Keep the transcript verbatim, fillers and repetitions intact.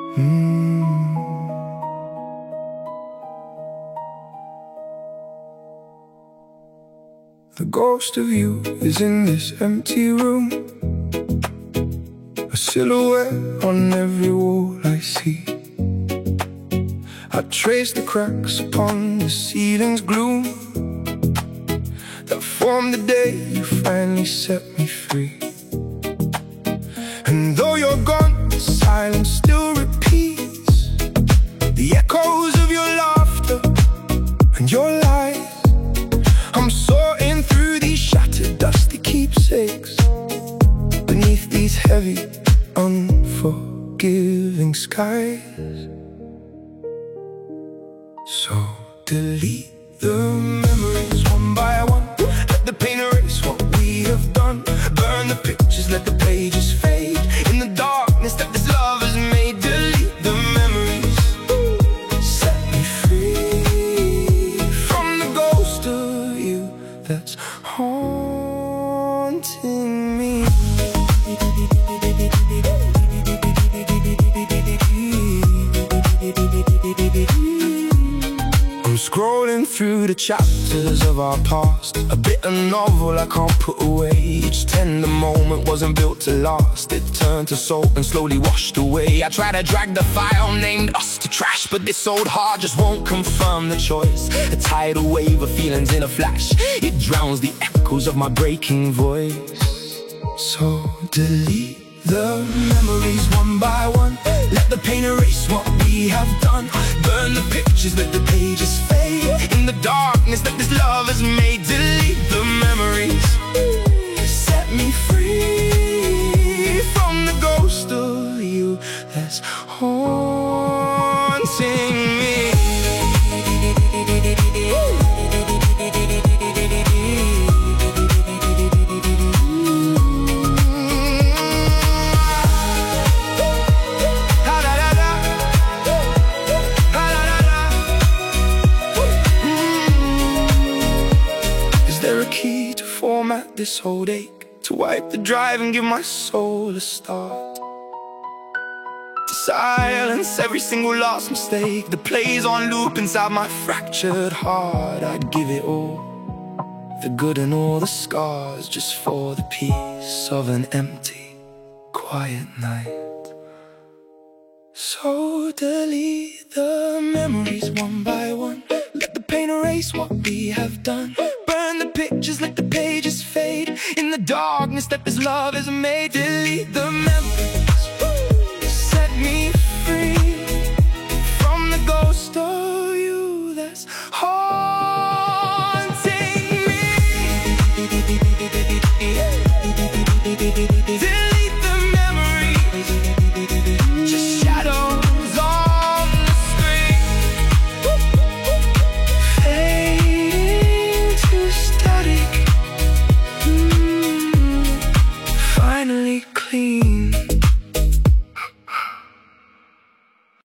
Mm. The ghost of you is in this empty room, a silhouette on every wall I see. I trace the cracks upon the ceiling's gloom that formed the day you finally set me free. And though you're gone, the silence still repeats, the echoes of your laughter and your lies. I'm sorting through these shattered, dusty keepsakes beneath these heavy, unforgiving skies. So delete the memories one by one, let the pain erase what we have done. Burn the pictures, let the pages fade in the darkness that this love has made. Delete the memories, set me free from the ghost of you that's haunting me. I'm scrolling through the chapters of our past, a bitter novel I can't put away. Each tender moment wasn't built to last, it turned to salt and slowly washed away. I try to drag the file named us to trash, but this old heart just won't confirm the choice. A tidal wave of feelings in a flash, it drowns the echoes of my breaking voice. So delete the memories one by one, let the pain erase what we have done. Burn the pictures, let the pages fade in the darkness that this love has made. Delete the memories, set me free from the ghost of you that's haunting me. Key to format this old ache, to wipe the drive and give my soul a start, to silence every single lost mistake that plays on loop inside my fractured heart. I'd give it all, the good and all the scars, just for the peace of an empty, quiet night. So delete the memories one by one, let the pain erase what we have done. Burn the pictures, let the pages fade in the darkness that this love has made. Delete the memories, set me free.